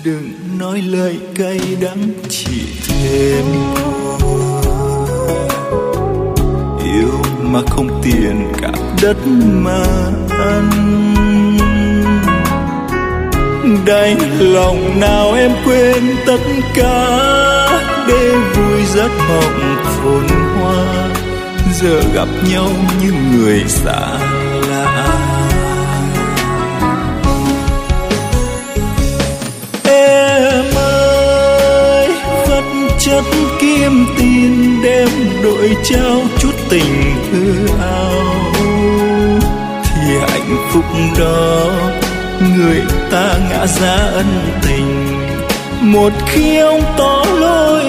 đừng nói lời cay đắng chỉ thêm yêu mà không tiền cả đất mà ăn. Đành lòng nào em quên tất cả để vui giấc mộng phồn hoa, giờ gặp nhau như người xa lạ. Em ơi, vật chất kim tiền đem đổi trao chút tình hư ảo, thì hạnh phúc đó người ta ngã giá ân tình. Một khi ông tỏ lỗi